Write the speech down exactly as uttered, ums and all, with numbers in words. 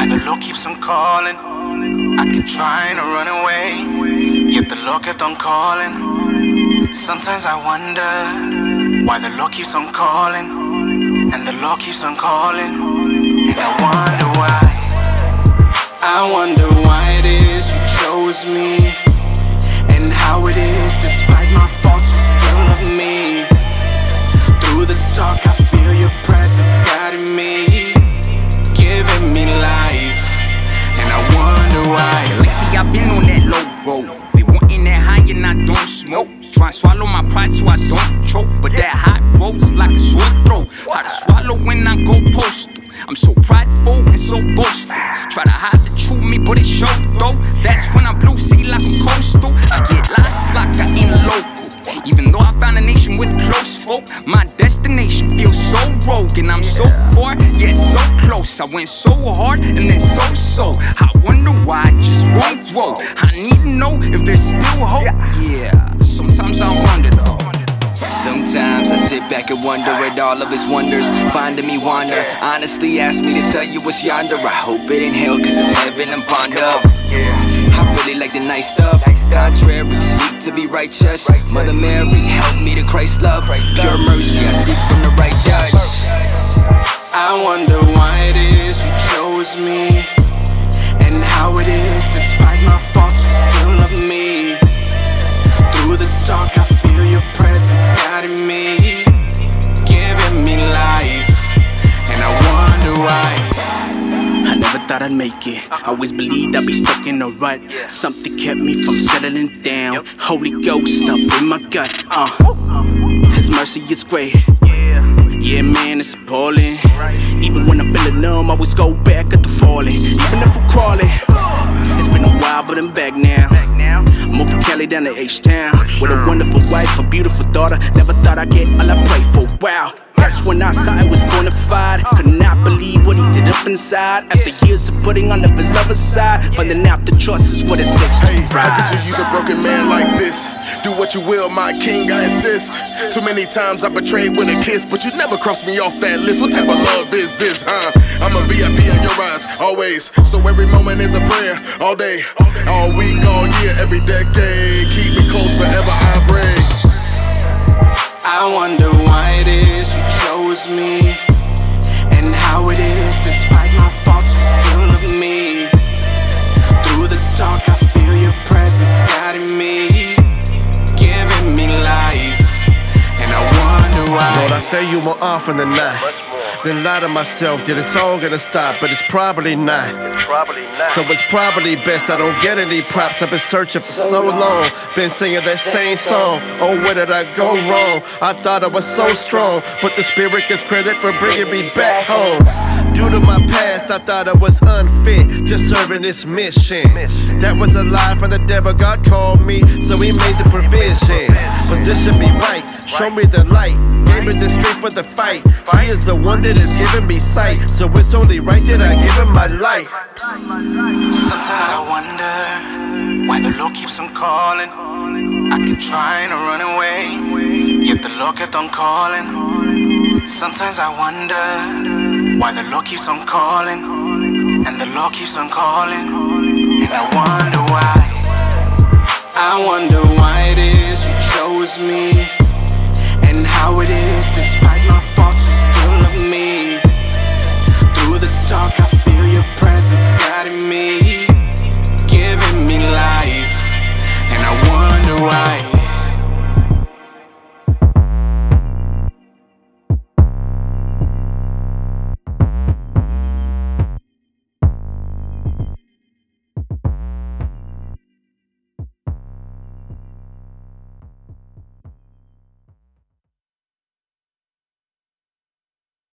Why the Lord keeps on calling. I keep trying to run away, yet the Lord kept on calling. Sometimes I wonder why the Lord keeps on calling, and the Lord keeps on calling, and I wonder why. I wonder why it is you chose me, and how it is despite my faults you still love me. Through the dark I feel your presence guiding me, giving me life, and I wonder why. Lately I've been on that low road, be wanting that high and I don't smoke. Try and swallow my pride so I don't choke, but that hot road's like a sore throat. Hard to swallow when I go postal. I'm so prideful and so boastful. Try to hide the true me, but it show though. That's when I blue sea like I'm coastal. I get lost like I ain't local. Even though I found a nation with close folk, my destination feels so rogue, and I'm so far, yet so close. I went so hard and then so so. I wonder why I just won't grow. I need to know if there's still hope. Yeah, sometimes I wonder though. Sometimes I sit back and wonder at all of his wonders, finding me wander. Honestly, ask me to tell you what's yonder. I hope it ain't hell, cause it's heaven I'm fond of. I really like the nice stuff. Contrary, seek to be righteous. Mother Mary, help me to Christ's love. Pure mercy, I seek from the right judge. I wonder why it is you chose me, and how it is despite my faults you still love me. Through the dark I feel your presence guiding me, giving me life, and I wonder why. I never thought I'd make it, always believed I'd be stuck in a rut. Something kept me from settling down. Holy Ghost up in my gut, uh His mercy is great. Yeah man, it's appalling. Even when I'm feeling numb, I always go back at the falling. Even if I'm crawling, it's been a while but I'm back now. Moved from Cali down to H-Town with a wonderful wife, a beautiful daughter. Never thought I'd get all I prayed for, wow. That's when I saw it was bona fide. Could not believe what he did up inside. After years of putting all of his love aside, finding out the trust is what it takes to Hey, rise. how could you use a broken man like this? Do what you will, my king, I insist. Too many times I betrayed with a kiss, but you never crossed me off that list. What type of love is this, huh? I'm a V I P in your eyes, always. So every moment is a prayer, all day, all week, all year, every decade. Keep me close forever, I pray. I wonder why it is you chose me, and how it is despite my faults you still love me. Through the dark I feel your presence guiding me, giving me life, and I wonder why. Lord, I say you more often than not, then lie to myself that it's all gonna stop, but it's probably not. So it's probably best I don't get any props. I've been searching for so long, been singing that same song. Oh, where did I go wrong? I thought I was so strong, but the spirit gets credit for bringing me back home. Due to my past, I thought I was unfit, just serving this mission. That was a lie from the devil, God called me, so he made the provision. Position me right, show me the light, gave me the strength for the fight. He is the one that has given me sight, so it's only right that I give him my life. Sometimes I wonder why the Lord keeps on calling. I keep trying to run away, yet the Lord kept on calling. Sometimes I wonder why the Lord keeps on calling, and the Lord keeps on calling, and I wonder why. I wonder why it is you chose me, and how it is despite